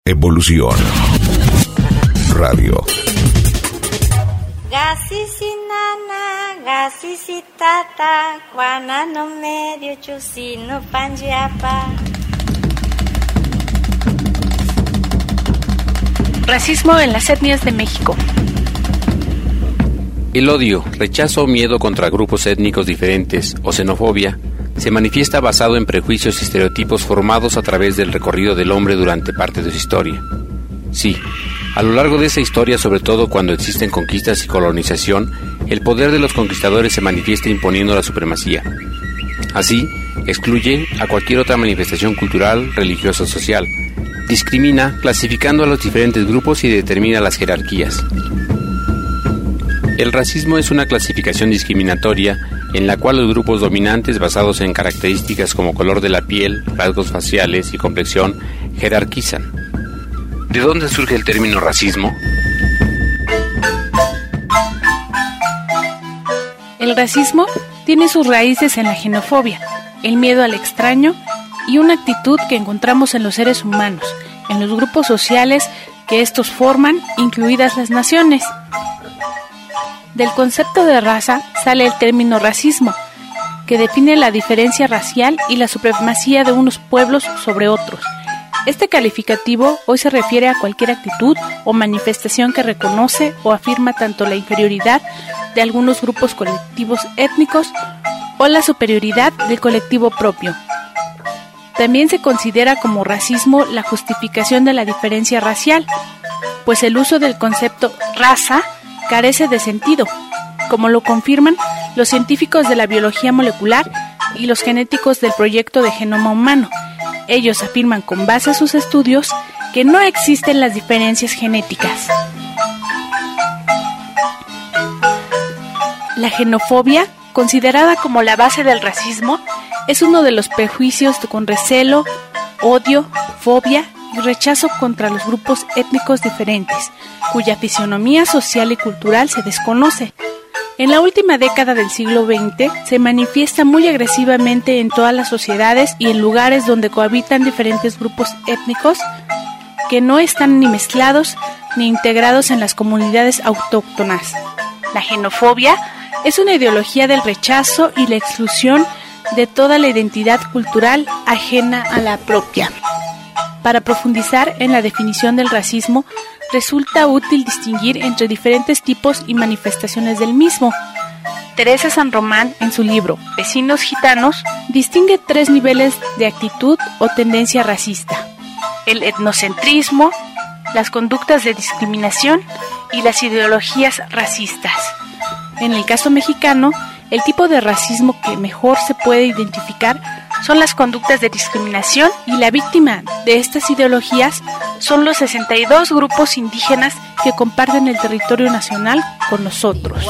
Evolución Radio. Gasisi nana, gasisi tata, guana no medio chusino panjiapa. Racismo en las etnias de México. El odio, rechazo o miedo contra grupos étnicos diferentes o xenofobia se manifiesta basado en prejuicios y estereotipos formados a través del recorrido del hombre durante parte de su historia. Sí, a lo largo de esa historia, sobre todo cuando existen conquistas y colonización, el poder de los conquistadores se manifiesta imponiendo la supremacía. Así, excluye a cualquier otra manifestación cultural, religiosa o social, discrimina clasificando a los diferentes grupos y determina las jerarquías. El racismo es una clasificación discriminatoria en la cual los grupos dominantes basados en características como color de la piel, rasgos faciales y complexión jerarquizan. ¿De dónde surge el término racismo? El racismo tiene sus raíces en la xenofobia, el miedo al extraño y una actitud que encontramos en los seres humanos, en los grupos sociales que estos forman, incluidas las naciones. Del concepto de raza sale el término racismo, que define la diferencia racial y la supremacía de unos pueblos sobre otros. Este calificativo hoy se refiere a cualquier actitud o manifestación que reconoce o afirma tanto la inferioridad de algunos grupos colectivos étnicos o la superioridad del colectivo propio. También se considera como racismo la justificación de la diferencia racial, pues el uso del concepto raza carece de sentido, como lo confirman los científicos de la biología molecular y los genéticos del proyecto de genoma humano. Ellos afirman con base a sus estudios que no existen las diferencias genéticas. La xenofobia, considerada como la base del racismo, es uno de los prejuicios con recelo, odio, fobia y rechazo contra los grupos étnicos diferentes, cuya fisionomía social y cultural se desconoce. En la última década del siglo XX se manifiesta muy agresivamente en todas las sociedades y en lugares donde cohabitan diferentes grupos étnicos que no están ni mezclados ni integrados en las comunidades autóctonas. La xenofobia es una ideología del rechazo y la exclusión de toda la identidad cultural ajena a la propia. Para profundizar en la definición del racismo, resulta útil distinguir entre diferentes tipos y manifestaciones del mismo. Teresa San Román, en su libro Vecinos Gitanos, distingue 3 niveles de actitud o tendencia racista: el etnocentrismo, las conductas de discriminación y las ideologías racistas. En el caso mexicano, el tipo de racismo que mejor se puede identificar son las conductas de discriminación, y la víctima de estas ideologías son los 62 grupos indígenas que comparten el territorio nacional con nosotros.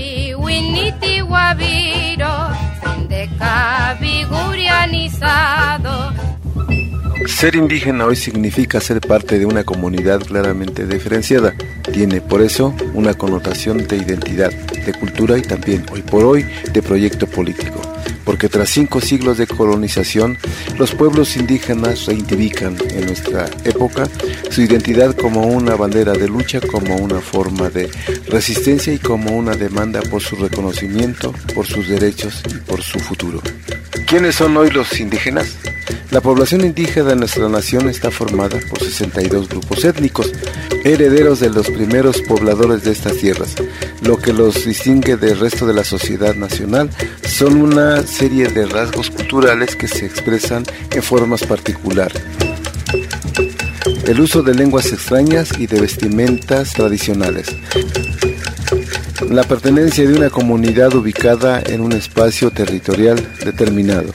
Ser indígena hoy significa ser parte de una comunidad claramente diferenciada. Tiene, por eso, una connotación de identidad, de cultura y también, hoy por hoy, de proyecto político. Porque tras 5 siglos de colonización, los pueblos indígenas reivindican en nuestra época su identidad como una bandera de lucha, como una forma de resistencia y como una demanda por su reconocimiento, por sus derechos y por su futuro. ¿Quiénes son hoy los indígenas? La población indígena de nuestra nación está formada por 62 grupos étnicos, herederos de los primeros pobladores de estas tierras. Lo que los distingue del resto de la sociedad nacional son una serie de rasgos culturales que se expresan en formas particulares. El uso de lenguas extrañas y de vestimentas tradicionales. La pertenencia de una comunidad ubicada en un espacio territorial determinado.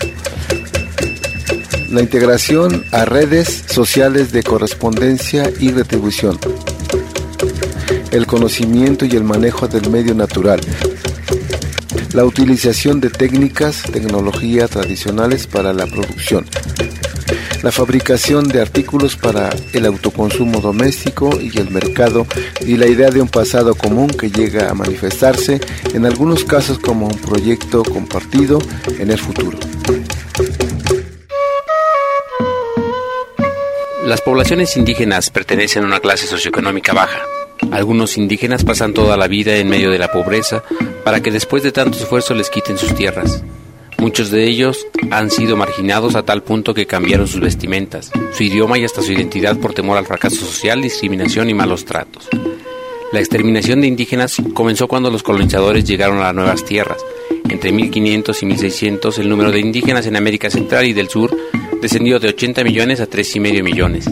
La integración a redes sociales de correspondencia y retribución. El conocimiento y el manejo del medio natural. La utilización de tecnología tradicionales para la producción. La fabricación de artículos para el autoconsumo doméstico y el mercado, y la idea de un pasado común que llega a manifestarse en algunos casos como un proyecto compartido en el futuro. Las poblaciones indígenas pertenecen a una clase socioeconómica baja. Algunos indígenas pasan toda la vida en medio de la pobreza para que después de tanto esfuerzo les quiten sus tierras. Muchos de ellos han sido marginados a tal punto que cambiaron sus vestimentas, su idioma y hasta su identidad por temor al fracaso social, discriminación y malos tratos. La exterminación de indígenas comenzó cuando los colonizadores llegaron a las nuevas tierras. Entre 1500 y 1600 el número de indígenas en América Central y del Sur descendió de 80 millones a 3,5 millones.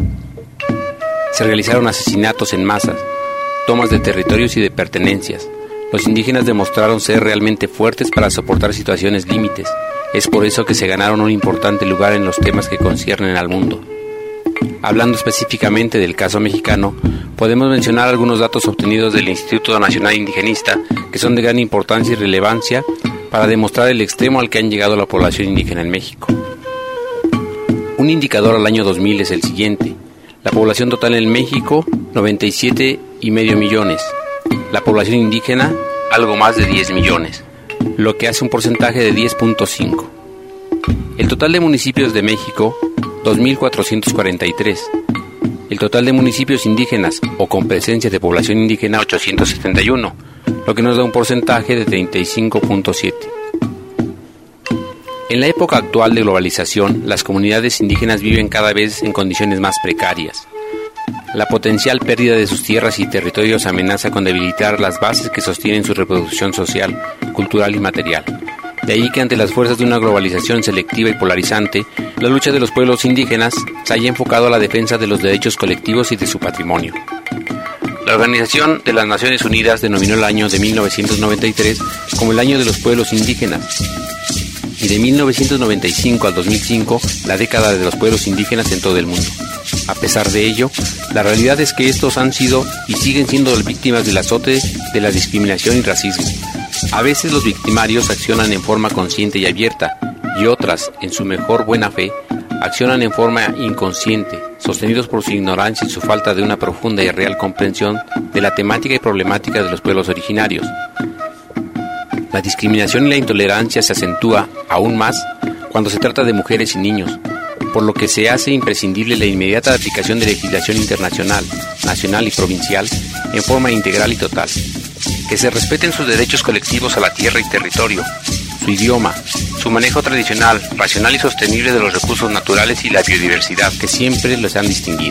Se realizaron asesinatos en masas, tomas de territorios y de pertenencias. Los indígenas demostraron ser realmente fuertes para soportar situaciones límites. Es por eso que se ganaron un importante lugar en los temas que conciernen al mundo. Hablando específicamente del caso mexicano, podemos mencionar algunos datos obtenidos del Instituto Nacional Indigenista que son de gran importancia y relevancia para demostrar el extremo al que han llegado la población indígena en México. Un indicador al año 2000 es el siguiente. La población total en México, 97,5 millones. La población indígena, algo más de 10 millones, lo que hace un porcentaje de 10.5. El total de municipios de México, 2.443. El total de municipios indígenas o con presencia de población indígena, 871, lo que nos da un porcentaje de 35.7. En la época actual de globalización, las comunidades indígenas viven cada vez en condiciones más precarias. La potencial pérdida de sus tierras y territorios amenaza con debilitar las bases que sostienen su reproducción social, cultural y material. De ahí que ante las fuerzas de una globalización selectiva y polarizante, la lucha de los pueblos indígenas se haya enfocado a la defensa de los derechos colectivos y de su patrimonio. La Organización de las Naciones Unidas denominó el año de 1993 como el año de los pueblos indígenas, y de 1995 al 2005 la década de los pueblos indígenas en todo el mundo. A pesar de ello, la realidad es que estos han sido y siguen siendo víctimas del azote de la discriminación y racismo. A veces los victimarios accionan en forma consciente y abierta, y otras, en su mejor buena fe, accionan en forma inconsciente, sostenidos por su ignorancia y su falta de una profunda y real comprensión de la temática y problemática de los pueblos originarios. La discriminación y la intolerancia se acentúa aún más cuando se trata de mujeres y niños, por lo que se hace imprescindible la inmediata aplicación de legislación internacional, nacional y provincial en forma integral y total. Que se respeten sus derechos colectivos a la tierra y territorio, su idioma, su manejo tradicional, racional y sostenible de los recursos naturales y la biodiversidad que siempre los han distinguido.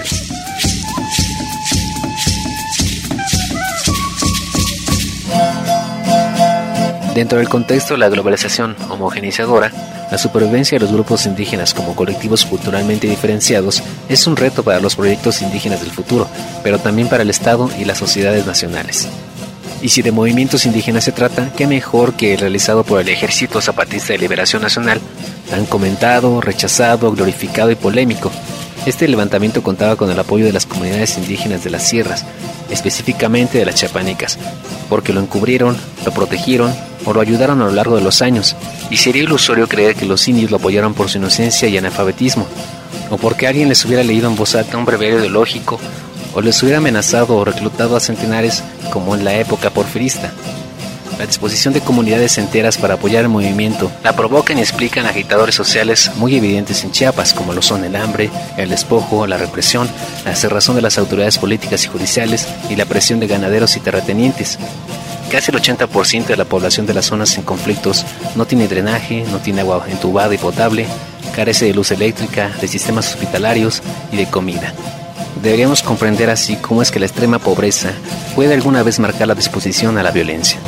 Dentro del contexto de la globalización homogeneizadora, la supervivencia de los grupos indígenas como colectivos culturalmente diferenciados es un reto para los proyectos indígenas del futuro, pero también para el Estado y las sociedades nacionales. Y si de movimientos indígenas se trata, qué mejor que el realizado por el Ejército Zapatista de Liberación Nacional, tan comentado, rechazado, glorificado y polémico. Este levantamiento contaba con el apoyo de las comunidades indígenas de las sierras, específicamente de las chiapanecas, porque lo encubrieron, lo protegieron o lo ayudaron a lo largo de los años, y sería ilusorio creer que los indios lo apoyaron por su inocencia y analfabetismo, o porque alguien les hubiera leído en voz alta un breviario ideológico, o les hubiera amenazado o reclutado a centenares como en la época porfirista. La disposición de comunidades enteras para apoyar el movimiento la provocan y explican agitadores sociales muy evidentes en Chiapas, como lo son el hambre, el despojo, la represión, la cerrazón de las autoridades políticas y judiciales y la presión de ganaderos y terratenientes. Casi el 80% de la población de las zonas en conflictos no tiene drenaje, no tiene agua entubada y potable, carece de luz eléctrica, de sistemas hospitalarios y de comida. Deberíamos comprender así cómo es que la extrema pobreza puede alguna vez marcar la disposición a la violencia.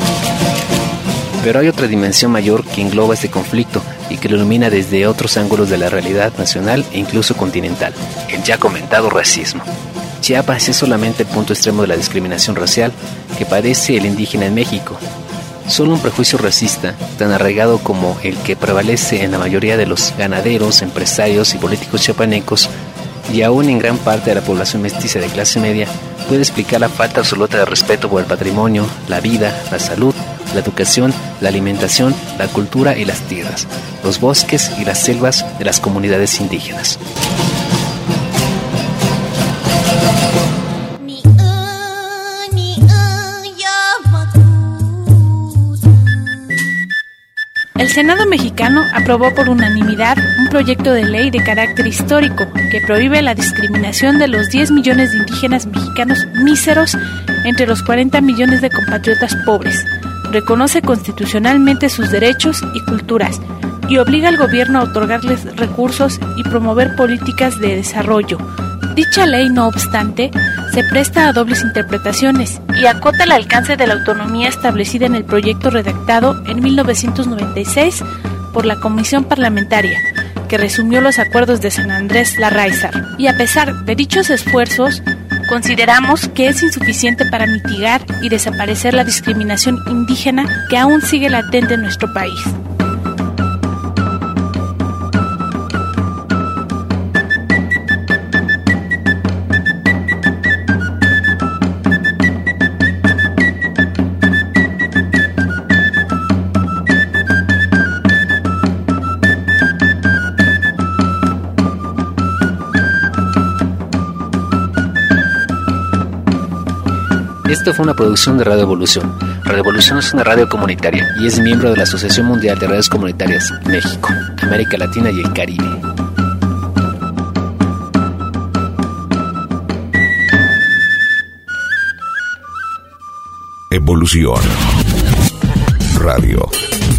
Pero hay otra dimensión mayor que engloba este conflicto y que lo ilumina desde otros ángulos de la realidad nacional e incluso continental, el ya comentado racismo. Chiapas es solamente el punto extremo de la discriminación racial que padece el indígena en México. Solo un prejuicio racista, tan arraigado como el que prevalece en la mayoría de los ganaderos, empresarios y políticos chiapanecos, y aún en gran parte de la población mestiza de clase media, puede explicar la falta absoluta de respeto por el patrimonio, la vida, la salud, la educación, la alimentación, la cultura y las tierras, los bosques y las selvas de las comunidades indígenas. El Senado mexicano aprobó por unanimidad un proyecto de ley de carácter histórico que prohíbe la discriminación de los 10 millones de indígenas mexicanos míseros entre los 40 millones de compatriotas pobres, reconoce constitucionalmente sus derechos y culturas y obliga al gobierno a otorgarles recursos y promover políticas de desarrollo. Dicha ley, no obstante, se presta a dobles interpretaciones y acota el alcance de la autonomía establecida en el proyecto redactado en 1996 por la Comisión Parlamentaria, que resumió los acuerdos de San Andrés Larráizar. Y a pesar de dichos esfuerzos, consideramos que es insuficiente para mitigar y desaparecer la discriminación indígena que aún sigue latente en nuestro país. Esto fue una producción de Radio Evolución. Radio Evolución es una radio comunitaria y es miembro de la Asociación Mundial de Radios Comunitarias México, América Latina y el Caribe. Evolución Radio.